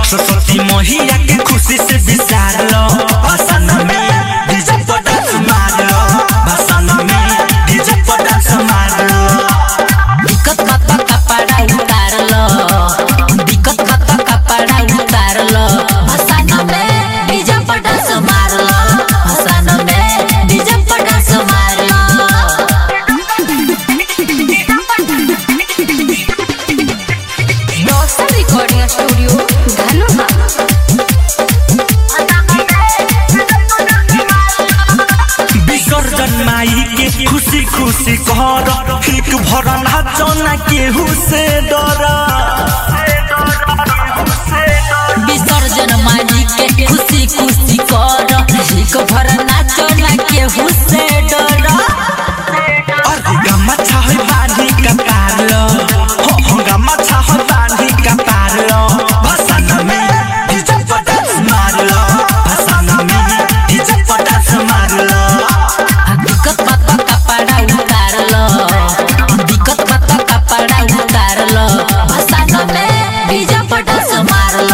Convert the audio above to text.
सरस्वती मैया के खुशी से विचार लो भाषण में डीजे पर डांस मार लो भाषण में डीजे पर डांस मार लो दिक्कत मत कपड़ा उतार लो दिक्कत मत कपड़ा उतार लो भाषण में डीजे पर डांस मार लो भाषण में डीजे पर डांस मार लो रिकॉर्डिंग स्टूडियो धनुहा विसर्जन माई के खुशी खुशी कर एक भर नाचो ना केहू से डर विसर्जन माई के खुशी खुशी कर एक भर नाचो ना केहू से डर अरे गम्मा छाहे बांधी का पार लो हो गम्मा छाहे बांधी का पार लो भाषण में डीजे पर डांस मार लो भाषण में डीजे पर डांस मार लो दिक्कत मत कपड़ा उतार लो दिक्कत मत कपड़ा उतार लो भाषण में डीजे पर डांस मार लो